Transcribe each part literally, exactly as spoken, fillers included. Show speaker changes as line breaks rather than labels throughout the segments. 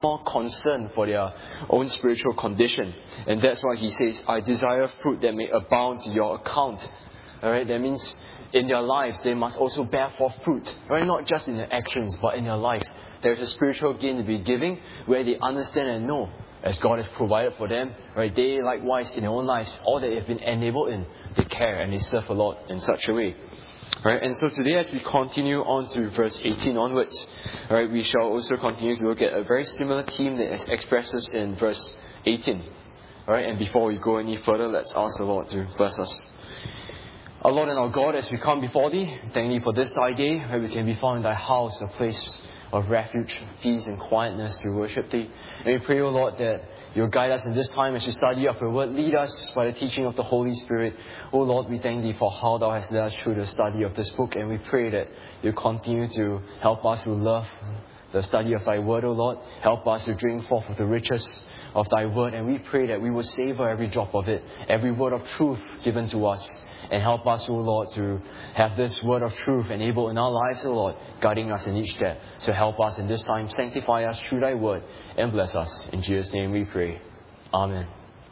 more concerned for their own spiritual condition. And that's why he says, I desire fruit that may abound to your account. Alright, that means in their lives, they must also bear forth fruit. Right? Not just in their actions, but in their life. There is a spiritual gain to be giving where they understand and know, as God has provided for them, right? They likewise in their own lives, all that they've been enabled in, they care and they serve the Lord in such a way. Right? And so today, as we continue on to verse eighteen onwards, right, we shall also continue to look at a very similar theme that is expressed in verse eighteen. Right? And before we go any further, let's ask the Lord to bless us. Our Lord and our God, as we come before Thee, thank Thee for this Thy day, where we can be found in Thy house, a place of refuge, peace and quietness to worship Thee. And we pray, O Lord, that You'll guide us in this time as we study of Your word. Lead us by the teaching of the Holy Spirit. O Lord, we thank Thee for how Thou hast led us through the study of this book. And we pray that You continue to help us to love the study of Thy word, O Lord. Help us to drink forth of the riches of Thy word. And we pray that we will savor every drop of it, every word of truth given to us. And help us, O Lord, to have this word of truth enabled in our lives, O Lord, guiding us in each step. So help us in this time, sanctify us through Thy word, and bless us. In Jesus' name we pray. Amen.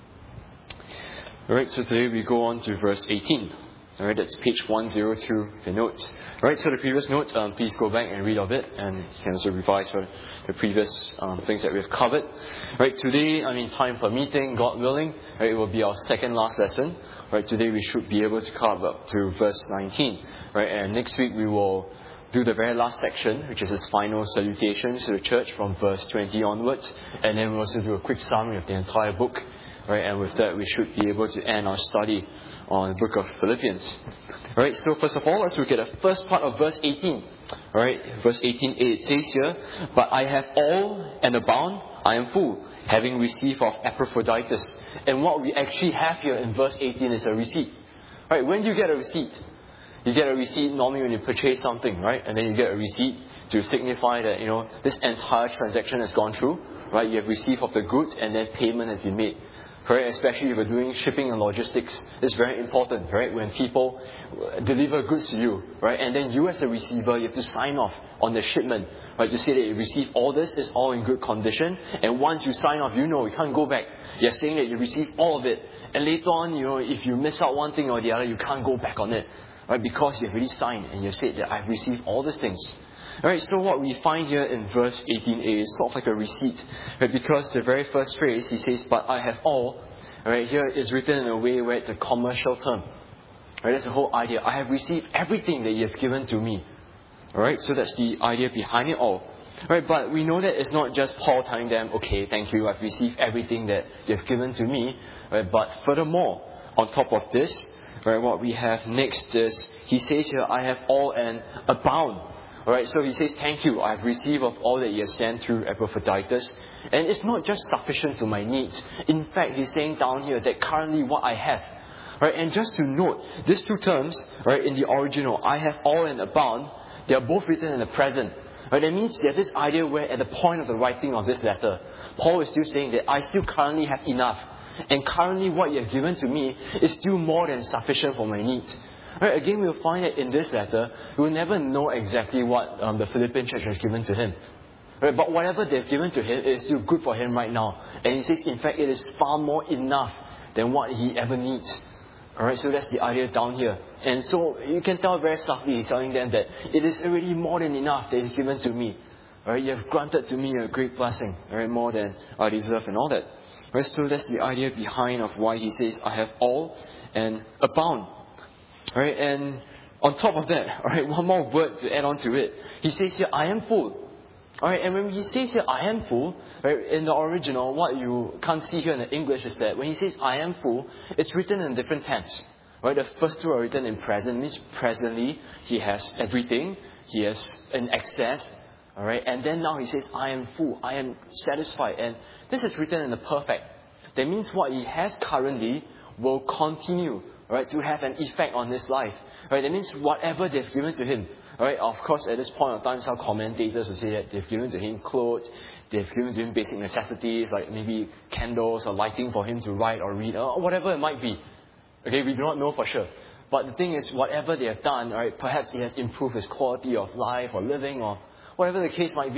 Alright, so today we go on to verse eighteen. Alright, that's page one oh two of the notes. Alright, so the previous notes, um, please go back and read of it, and you can also revise for the previous um, things that we've covered. Right, today, I mean, time permitting, God willing, right, it will be our second last lesson. Right, today we should be able to cover up to verse nineteen. Right, and next week we will do the very last section, which is his final salutations to the church from verse twenty onwards. And then we'll also do a quick summary of the entire book. Right, and with that we should be able to end our study on the book of Philippians. Alright, so first of all, let's look at the first part of verse eighteen. Alright, verse eighteen a, it says here, But I have all and abound, I am full, having received of Epaphroditus. And what we actually have here in verse eighteen is a receipt. Right, when do you get a receipt? You get a receipt normally when you purchase something, right? And then you get a receipt to signify that, you know, this entire transaction has gone through. Right, you have received of the goods and then payment has been made. Correct? Especially if you're doing shipping and logistics, it's very important, right? When people deliver goods to you, right? And then you as the receiver, you have to sign off on the shipment, right? To say that you received all this, it's all in good condition. And once you sign off, you know you can't go back. You're saying that you received all of it. And later on, you know, if you miss out one thing or the other, you can't go back on it, right? Because you've already signed and you've said that I've received all these things. Alright, so what we find here in verse eighteen a is sort of like a receipt. Right? Because the very first phrase, he says, But I have all. Alright, here it's written in a way where it's a commercial term. Right? That's the whole idea. I have received everything that you have given to me. Alright, so that's the idea behind it all. Right, but we know that it's not just Paul telling them, okay, thank you, I've received everything that you have given to me. Right? But furthermore, on top of this, right, what we have next is, he says here, I have all and abound. Alright, so he says, thank you, I have received of all that you have sent through Epaphroditus. And it's not just sufficient to my needs. In fact, he's saying down here that currently what I have. Right, and just to note, these two terms, right, in the original, I have all and abound, they are both written in the present. Right, that means there's this idea where at the point of the writing of this letter, Paul is still saying that I still currently have enough. And currently what you have given to me is still more than sufficient for my needs. Right, again, we'll find that in this letter, we will never know exactly what um, the Philippian church has given to him. Right, but whatever they've given to him is still good for him right now. And he says, in fact, it is far more enough than what he ever needs. Alright, so that's the idea down here. And so you can tell very subtly, he's telling them that it is already more than enough that he's given to me. Alright, you have granted to me a great blessing. Alright, more than I deserve and all that. Right, so that's the idea behind of why he says, I have all and abound. Alright, and on top of that, alright, one more word to add on to it. He says here, I am full. Alright, and when he says here, I am full, right, in the original, what you can't see here in the English is that when he says, I am full, it's written in different tense. Right, the first two are written in present, means presently, he has everything, he has an excess. Alright, and then now he says, I am full, I am satisfied. And this is written in the perfect. That means what he has currently will continue. Right, to have an effect on his life. Right, that means whatever they've given to him. Right, of course, at this point of time, some commentators will say that they've given to him clothes, they've given to him basic necessities like maybe candles or lighting for him to write or read, or whatever it might be. Okay, we do not know for sure. But the thing is, whatever they have done, right, perhaps it has improved his quality of life or living or whatever the case might be.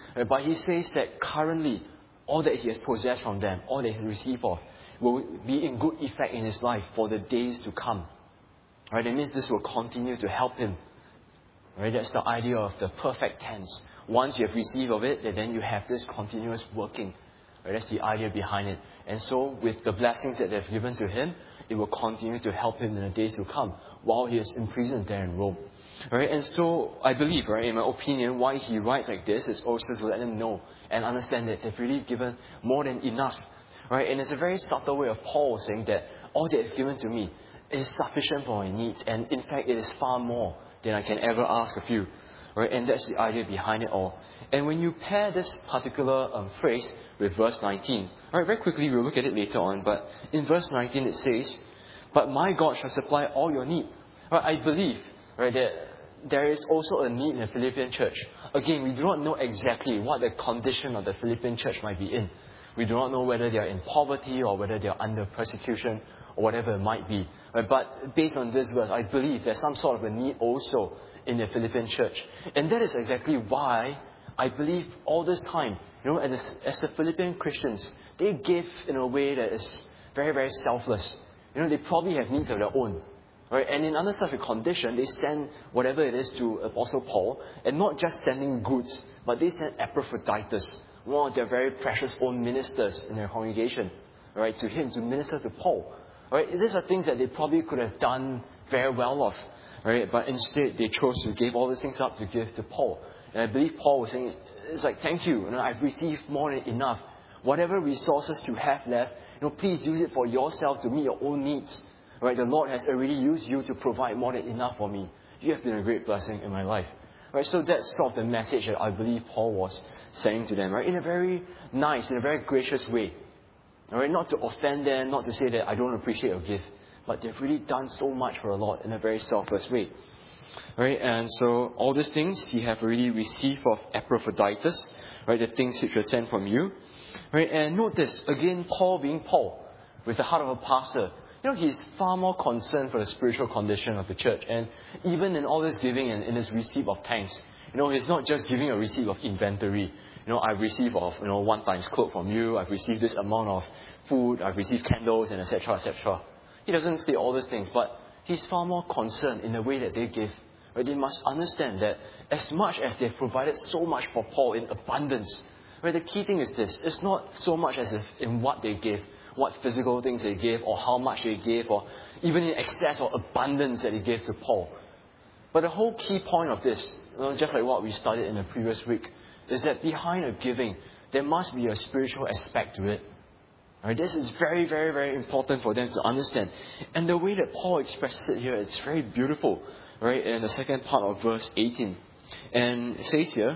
Right? But he says that currently, all that he has possessed from them, all that he has received of, will be in good effect in his life for the days to come. Right? That means this will continue to help him. Right? That's the idea of the perfect tense. Once you have received of it, then you have this continuous working. Right? That's the idea behind it. And so, with the blessings that they've given to him, it will continue to help him in the days to come while he is imprisoned there in Rome. Right? And so, I believe, right, in my opinion, why he writes like this is also to let them know and understand that they've really given more than enough. Right? And it's a very subtle way of Paul saying that all that is given to me is sufficient for my needs. And in fact, it is far more than I can ever ask of you. Right? And that's the idea behind it all. And when you pair this particular um, phrase with verse nineteen, right, very quickly we'll look at it later on, but in verse nineteen it says, "But my God shall supply all your need." Right? I believe, right, that there is also a need in the Philippian church. Again, we do not know exactly what the condition of the Philippian church might be in. We do not know whether they are in poverty or whether they are under persecution or whatever it might be. Right? But based on this verse, I believe there's some sort of a need also in the Philippian church. And that is exactly why I believe all this time, you know, as, as the Philippian Christians, they give in a way that is very, very selfless. You know, they probably have needs of their own. Right? And in under such a condition, they send whatever it is to Apostle Paul, and not just sending goods, but they send Epaphroditus, one of their very precious own ministers in their congregation, right, to him to minister to Paul. Right? These are things that they probably could have done very well of, right? But instead they chose to give all these things up to give to Paul. And I believe Paul was saying, it's like, thank you, you know, I've received more than enough. Whatever resources you have left, you know, please use it for yourself to meet your own needs. Right? The Lord has already used you to provide more than enough for me. You have been a great blessing in my life. Right? So that's sort of the message that I believe Paul was saying to them, right? In a very nice, in a very gracious way. Alright, not to offend them, not to say that I don't appreciate your gift, but they've really done so much for the Lord in a very selfless way. Right? And so all these things you have already received of Epaphroditus, right? The things which were sent from you. Right? And note this, again, Paul being Paul, with the heart of a pastor, you know, he's far more concerned for the spiritual condition of the church. And even in all this giving and in his receipt of thanks, you know, he's not just giving a receipt of inventory. You know, I've received of, you know, one times cloak from you, I've received this amount of food, I've received candles, and et cetera, et cetera. He doesn't say all these things, but he's far more concerned in the way that they give. Right? They must understand that as much as they've provided so much for Paul in abundance, right, the key thing is this, it's not so much as if in what they give, what physical things they gave, or how much they gave, or even in excess or abundance that they gave to Paul. But the whole key point of this, you know, just like what we studied in the previous week, is that behind a giving, there must be a spiritual aspect to it. Right? This is very, very, very important for them to understand. And the way that Paul expresses it here, it's very beautiful. Right? In the second part of verse eighteen. And it says here,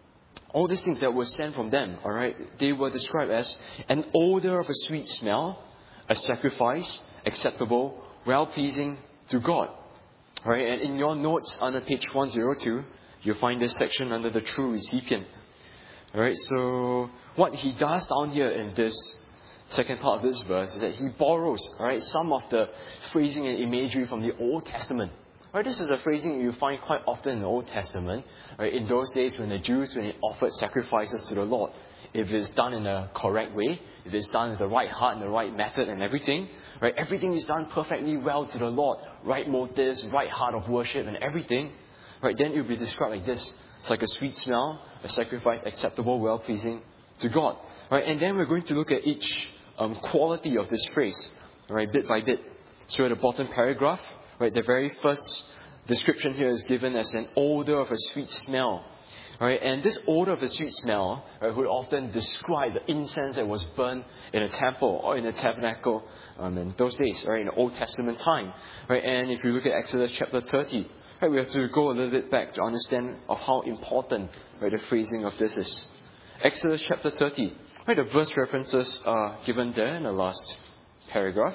all these things that were sent from them, alright, they were described as an odor of a sweet smell, a sacrifice, acceptable, well-pleasing to God. Right? And in your notes under page one oh two, you'll find this section under the true recipient. Alright, so what he does down here in this second part of this verse is that he borrows, alright, some of the phrasing and imagery from the Old Testament. Right, this is a phrasing you find quite often in the Old Testament. Right, in those days when the Jews, when they offered sacrifices to the Lord, if it's done in a correct way, if it's done with the right heart and the right method and everything, right, everything is done perfectly well to the Lord. Right motives, right heart of worship and everything. Right, then it will be described like this. It's like a sweet smell, a sacrifice acceptable, well-pleasing to God. Right, and then we're going to look at each um, quality of this phrase, right, bit by bit. So at the bottom paragraph, right, the very first description here is given as an odor of a sweet smell. Right, and this odor of a sweet smell, right, would often describe the incense that was burned in a temple or in a tabernacle um, in those days, right, in the Old Testament time. Right, and if you look at Exodus chapter thirty, right, we have to go a little bit back to understand of how important, right, the phrasing of this is. Exodus chapter thirty, right, the verse references are given there in the last paragraph.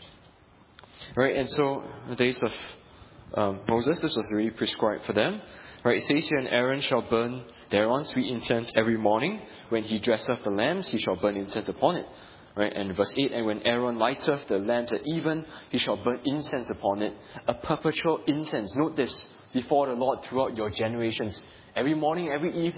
Right, and so the days of um, Moses, this was really prescribed for them. Right, it says here, and Aaron shall burn thereon sweet incense every morning. When he dresseth the lamps, he shall burn incense upon it. Right, and verse eight, and when Aaron lighteth the lamps at even, he shall burn incense upon it, a perpetual incense. Note this, before the Lord throughout your generations. Every morning, every evening,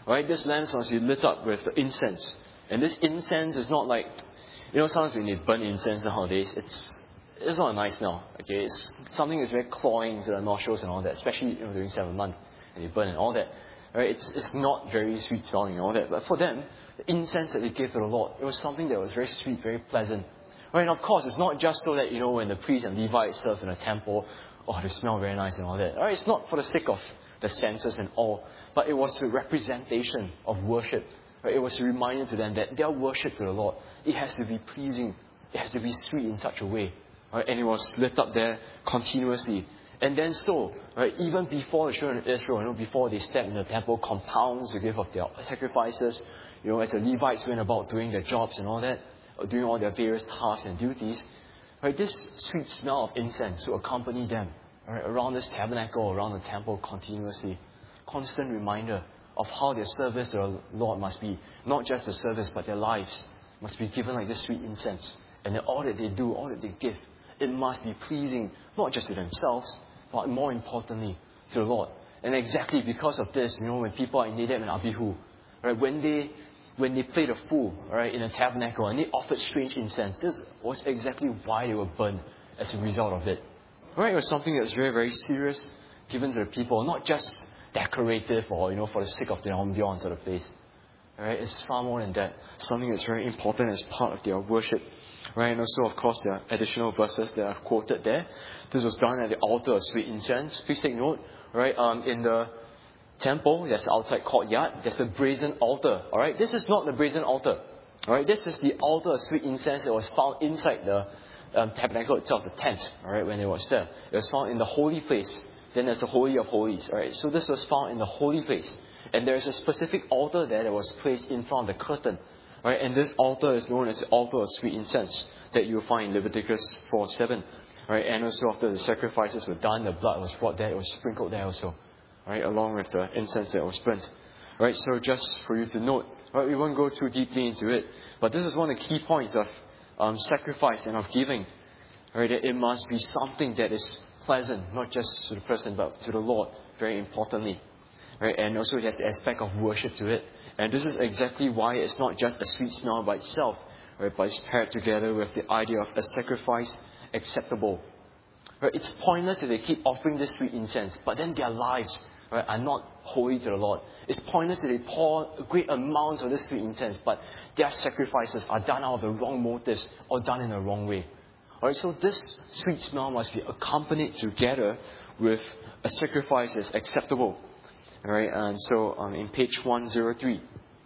Right? This lamps must be lit up with the incense. And this incense is not like, you know, sometimes when you burn incense nowadays, it's it's not a nice smell. Okay, it's something that's very cloying to the nostrils and all that, especially, you know, during seventh month and you burn and all that. Right? It's it's not very sweet smelling and all that. But for them, the incense that they gave to the Lord, it was something that was very sweet, very pleasant. Right? And of course, it's not just so that, you know, when the priests and Levites served in the temple, oh, they smell very nice and all that. Right? It's not for the sake of the senses and all, but it was a representation of worship. Right? It was a reminder to them that their worship to the Lord, it has to be pleasing, it has to be sweet in such a way. Right? And it was lit up there continuously. And then so, right, even before the children of Israel, you know, before they stepped in the temple compounds to give up their sacrifices, you know, as the Levites went about doing their jobs and all that, doing all their various tasks and duties, right, this sweet smell of incense to accompany them, right, around this tabernacle, around the temple continuously. Constant reminder of how their service to the Lord must be. Not just the service, but their lives must be given like this sweet incense. And then all that they do, all that they give, it must be pleasing, not just to themselves, but more importantly, to the Lord. And exactly because of this, you know, when people are in Nadab and Abihu, right, when they when they played a fool, right, in a tabernacle and they offered strange incense, this was exactly why they were burned as a result of it. Right, it was something that's very, very serious given to the people, not just decorative or, you know, for the sake of the ambiance of the place. Right, it's far more than that. Something that's very important as part of their worship. Right, and also, of course, there are additional verses that I've quoted there. This was done at the altar of sweet incense. Please take note, right, um, in the temple, there's the outside courtyard, there's the brazen altar. Alright, this is not the brazen altar. Alright, this is the altar of sweet incense that was found inside the um, tabernacle itself, the tent, alright, when it was there. It was found in the holy place. Then there's the Holy of Holies. Alright, so this was found in the holy place. And there's a specific altar there that was placed in front of the curtain. Right, and this altar is known as the altar of sweet incense that you'll find in Leviticus four seven. Right, and also after the sacrifices were done, the blood was brought there, it was sprinkled there also. Right, along with the incense that was burnt. Right, so just for you to note, right, we won't go too deeply into it, but this is one of the key points of um, sacrifice and of giving. Right, that it must be something that is pleasant, not just to the person, but to the Lord, very importantly. Right, and also it has the aspect of worship to it. And this is exactly why it's not just a sweet smell by itself, right, but it's paired together with the idea of a sacrifice acceptable. Right, it's pointless if they keep offering this sweet incense, but then their lives, right, are not holy to the Lord. It's pointless if they pour great amounts of this sweet incense, but their sacrifices are done out of the wrong motives or done in the wrong way. Alright, so this sweet smell must be accompanied together with a sacrifice that's acceptable. Alright, and so um, in page one oh three,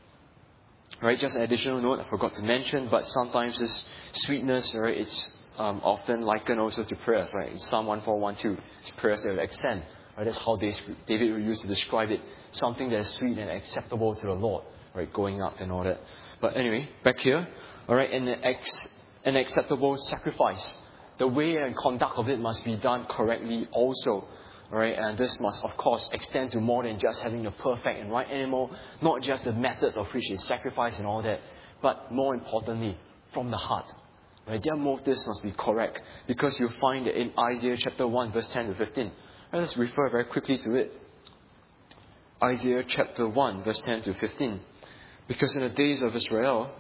right, just an additional note I forgot to mention, but sometimes this sweetness, right, it's um, often likened also to prayers, right? In Psalm one four one two, it's prayers that will extend. Right, that's how David will use to describe it. Something that is sweet and acceptable to the Lord, right, going up and all that. But anyway, back here, alright, an, ex, an acceptable sacrifice. The way and conduct of it must be done correctly also. Alright, and this must, of course, extend to more than just having the perfect and right animal, not just the methods of which they sacrifice and all that, but more importantly, from the heart. Right, their motives must be correct, because you'll find that in Isaiah chapter one, verse ten to fifteen. Right, let's refer very quickly to it. Isaiah chapter one, verse ten to fifteen. Because in the days of Israel,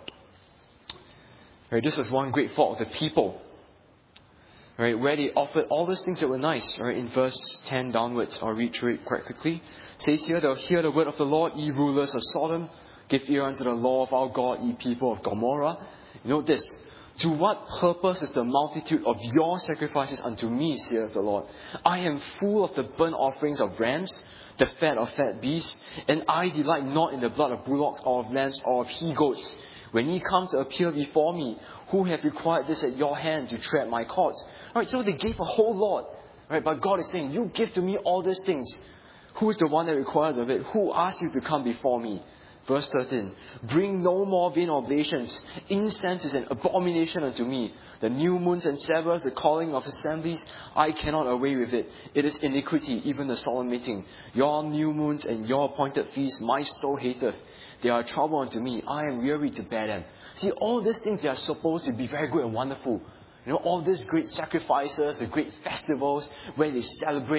right, this is one great fault of the people. Right, where they offered all those things that were nice. Right, in verse ten downwards, I'll read through it quite quickly. It says here, they'll hear the word of the Lord, ye rulers of Sodom. Give ear unto the law of our God, ye people of Gomorrah. Note this. To what purpose is the multitude of your sacrifices unto me, saith the Lord? I am full of the burnt offerings of rams, the fat of fat beasts, and I delight not in the blood of bullocks or of lambs or of he-goats. When ye come to appear before me, who have required this at your hand to tread my courts? Alright, so they gave a whole lot. Right, but God is saying, you give to me all these things. Who is the one that requires of it? Who asked you to come before me? Verse thirteen, bring no more vain oblations. Incense is an abomination unto me. The new moons and Sabbaths, the calling of assemblies, I cannot away with it. It is iniquity, even the solemn meeting. Your new moons and your appointed feasts, my soul hateth. They are trouble unto me. I am weary to bear them. See, all these things, they are supposed to be very good and wonderful. You know, all these great sacrifices, the great festivals, where they celebrate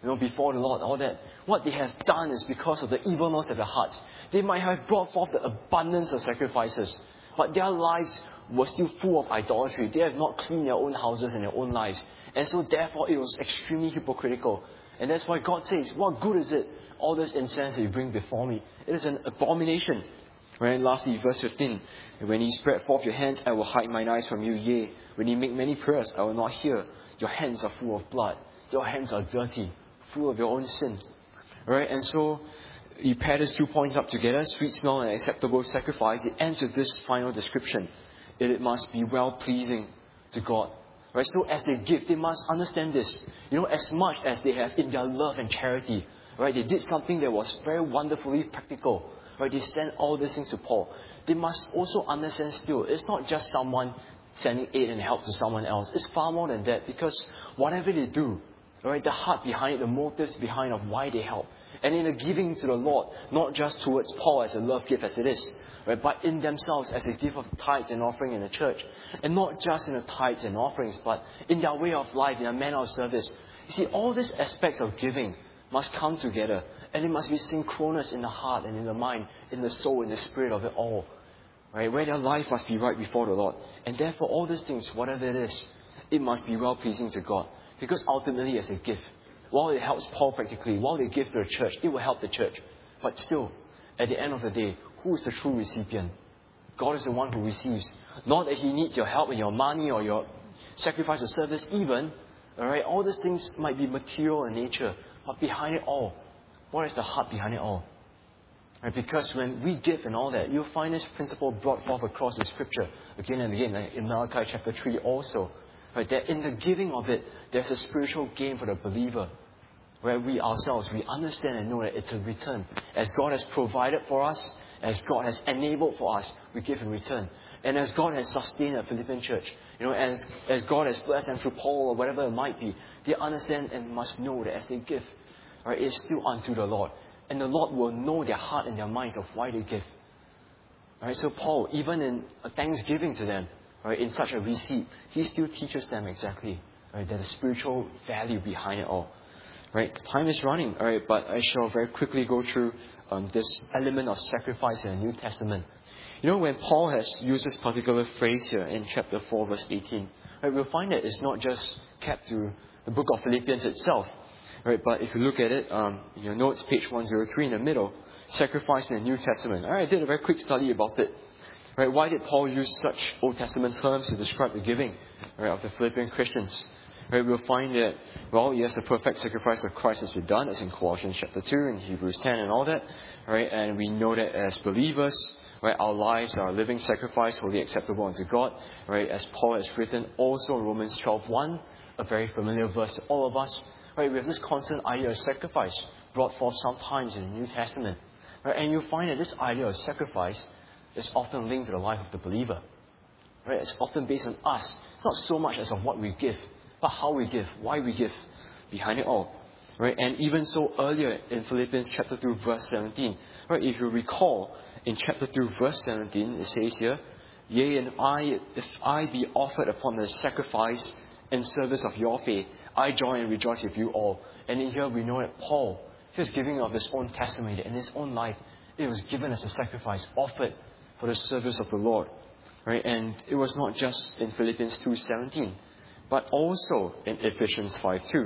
you know, before the Lord, all that. What they have done is because of the evilness of their hearts. They might have brought forth the abundance of sacrifices, but their lives were still full of idolatry. They have not cleaned their own houses and their own lives. And so therefore it was extremely hypocritical. And that's why God says, what good is it, all this incense that you bring before me? It is an abomination. Right? And lastly, verse fifteen. When ye spread forth your hands, I will hide mine eyes from you. Yea, when ye make many prayers, I will not hear. Your hands are full of blood. Your hands are dirty, full of your own sin. Right? And so you pair these two points up together, sweet smell and acceptable sacrifice. It ends with this final description. It, it must be well-pleasing to God. Right? So as they give, they must understand this. You know, as much as they have in their love and charity, right? They did something that was very wonderfully practical. Right? They sent all these things to Paul. They must also understand still, it's not just someone sending aid and help to someone else. It's far more than that, because whatever they do, right, the heart behind it, the motives behind of why they help. And in the giving to the Lord, not just towards Paul as a love gift as it is, right, but in themselves as a gift of tithes and offering in the church. And not just in the tithes and offerings, but in their way of life, in their manner of service. You see, all these aspects of giving must come together. And it must be synchronous in the heart and in the mind, in the soul, in the spirit of it all. Right? Where their life must be right before the Lord. And therefore all these things, whatever it is, it must be well-pleasing to God. Because ultimately as a gift, while it helps Paul practically, while they give to the church, it will help the church. But still, at the end of the day, who is the true recipient? God is the one who receives. Not that He needs your help and your money or your sacrifice of service even. Alright, all these things might be material in nature, but behind it all, what is the heart behind it all? Right, because when we give and all that, you'll find this principle brought forth across the scripture again and again, like in Malachi chapter three also. Right, that in the giving of it, there's a spiritual gain for the believer. Where we ourselves, we understand and know that it's a return. As God has provided for us, as God has enabled for us, we give in return. And as God has sustained the Philippian church, you know, as, as God has blessed them through Paul or whatever it might be, they understand and must know that as they give, right, it's still unto the Lord. And the Lord will know their heart and their minds of why they give. Right, so Paul, even in a thanksgiving to them, right, in such a receipt, he still teaches them exactly, right, that the spiritual value behind it all. Right, time is running, all right, but I shall very quickly go through um, this element of sacrifice in the New Testament. You know, when Paul has used this particular phrase here in chapter four, verse eighteen, right, we'll find that it's not just kept to the book of Philippians itself. Right, but if you look at it, um, in your notes, page one oh three in the middle, sacrifice in the New Testament. All right, I did a very quick study about it. Right, why did Paul use such Old Testament terms to describe the giving, right, of the Philippian Christians? Right, we'll find that, well, yes, the perfect sacrifice of Christ has been done, as in Colossians chapter two and Hebrews ten and all that. Right, and we know that as believers, right, our lives are a living sacrifice, wholly acceptable unto God. Right, as Paul has written also in Romans twelve one, a very familiar verse to all of us. Right, we have this constant idea of sacrifice brought forth sometimes in the New Testament. Right, and you'll find that this idea of sacrifice is often linked to the life of the believer. Right, it's often based on us. It's not so much as of what we give, but how we give, why we give, behind it all. Right, and even so earlier in Philippians chapter two, verse seventeen, right, if you recall, in chapter two, verse seventeen, it says here, Yea, and I, if I be offered upon the sacrifice in service of your faith, I join and rejoice with you all. And in here we know that Paul, he was giving of his own testimony in his own life. It was given as a sacrifice, offered for the service of the Lord. Right? And it was not just in Philippians two seventeen, but also in Ephesians five two.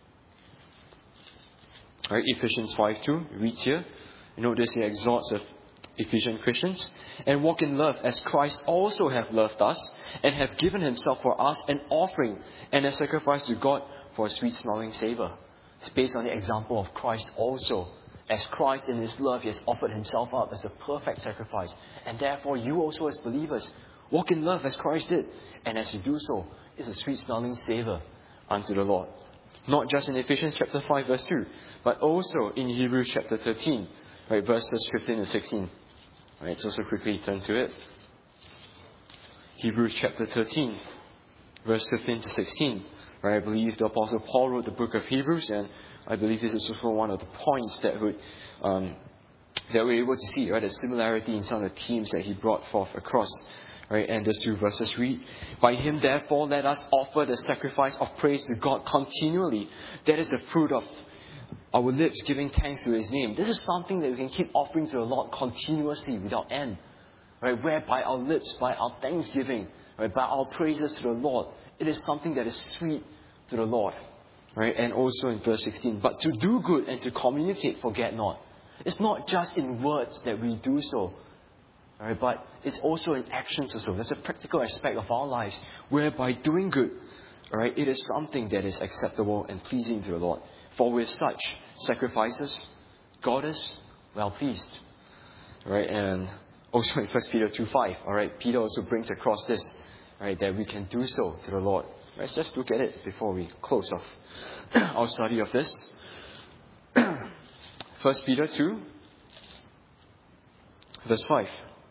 Right? Ephesians five two reads here. You notice he exhorts the Ephesian Christians, and walk in love as Christ also hath loved us and hath given himself for us an offering and a sacrifice to God for a sweet smelling savour. It's based on the example of Christ also. As Christ in his love, he has offered himself up as the perfect sacrifice. And therefore you also as believers walk in love as Christ did. And as you do so, it's a sweet smelling savour unto the Lord. Not just in Ephesians chapter five verse two, but also in Hebrews chapter thirteen, right, verses fifteen and sixteen. Right, so also quickly turn to it. Hebrews chapter thirteen, verse fifteen to sixteen. Right, I believe the Apostle Paul wrote the book of Hebrews, and I believe this is also one of the points that would um, that we're able to see, right, the similarity in some of the themes that he brought forth across. Right, and those two verses read, By him therefore let us offer the sacrifice of praise to God continually. That is the fruit of our lips giving thanks to His name. This is something that we can keep offering to the Lord continuously without end. Right? Where by our lips, by our thanksgiving, right, by our praises to the Lord, it is something that is sweet to the Lord. Right? And also in verse sixteen, but to do good and to communicate, forget not. It's not just in words that we do so, right, but it's also in actions also. That's a practical aspect of our lives, where by doing good, right, it is something that is acceptable and pleasing to the Lord. For with such sacrifices, God is well pleased. Right? And also in First Peter two five, alright, Peter also brings across this, right, that we can do so to the Lord. Let's just look at it before we close off our study of this. First Peter two, verse five.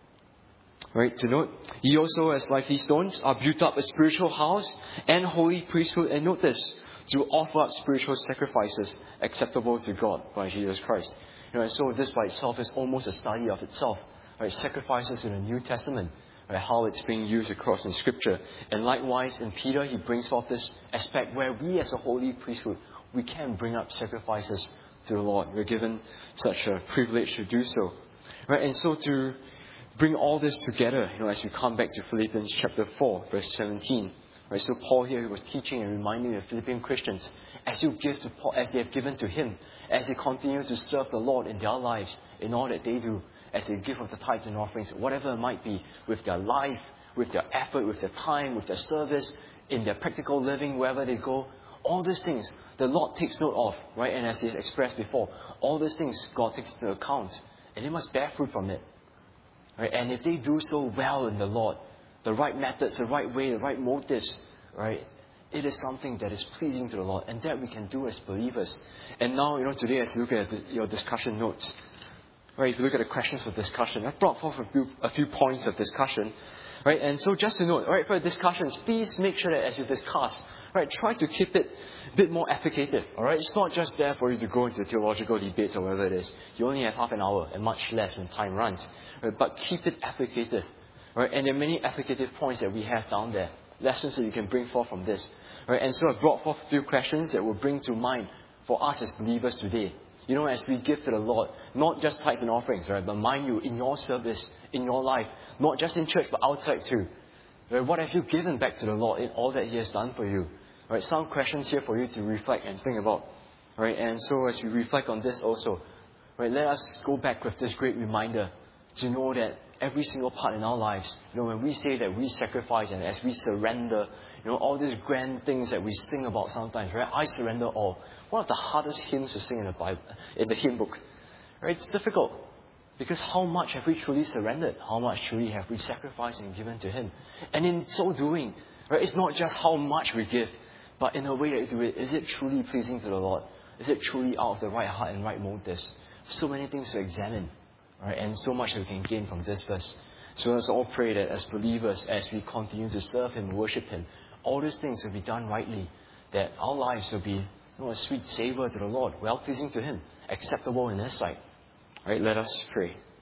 Right, to note, ye also as lively stones are built up a spiritual house and holy priesthood. And note this, to offer up spiritual sacrifices acceptable to God by Jesus Christ. You know, and so this by itself is almost a study of itself. Right, sacrifices in the New Testament, right, how it's being used across in Scripture. And likewise in Peter, he brings forth this aspect where we as a holy priesthood, we can bring up sacrifices to the Lord. We're given such a privilege to do so. Right, and so to bring all this together, you know, as we come back to Philippians chapter four, verse seventeen. Right, so Paul here, he was teaching and reminding the Philippian Christians, as you give to Paul, as they have given to him, as they continue to serve the Lord in their lives, in all that they do, as they give of the tithes and offerings, whatever it might be, with their life, with their effort, with their time, with their service, in their practical living, wherever they go, all these things, the Lord takes note of, right? And as He has expressed before, all these things God takes into account, and they must bear fruit from it. Right? And if they do so well in the Lord, the right methods, the right way, the right motives, right, it is something that is pleasing to the Lord, and that we can do as believers. And now, you know, today as you look at the, your discussion notes, right, if you look at the questions for discussion, I've brought forth a few, a few points of discussion, right, and so just to note, right, for discussions, please make sure that as you discuss, right, try to keep it a bit more applicative, alright? It's not just there for you to go into theological debates or whatever it is. You only have half an hour, and much less when time runs, right, but keep it applicative, right, and there are many applicative points that we have down there, lessons that you can bring forth from this, right, and so I've brought forth a few questions that will bring to mind for us as believers today. You know, as we give to the Lord, not just tithe and offerings, right, but mind you, in your service, in your life, not just in church, but outside too. Right, what have you given back to the Lord in all that He has done for you? Right, some questions here for you to reflect and think about. Right, and so as we reflect on this also, right, let us go back with this great reminder to know that every single part in our lives, you know, when we say that we sacrifice and as we surrender, you know, all these grand things that we sing about sometimes, right? I surrender all. One of the hardest hymns to sing in the Bible, in the hymn book. Right? It's difficult. Because how much have we truly surrendered? How much truly have we sacrificed and given to Him? And in so doing, right, it's not just how much we give, but in the way that we do it, is it truly pleasing to the Lord? Is it truly out of the right heart and right motives? So many things to examine, right? And so much that we can gain from this verse. So let's all pray that as believers, as we continue to serve Him and worship Him, all these things will be done rightly, that our lives will be, you know, a sweet savour to the Lord, well pleasing to Him, acceptable in His sight. Right, let us pray.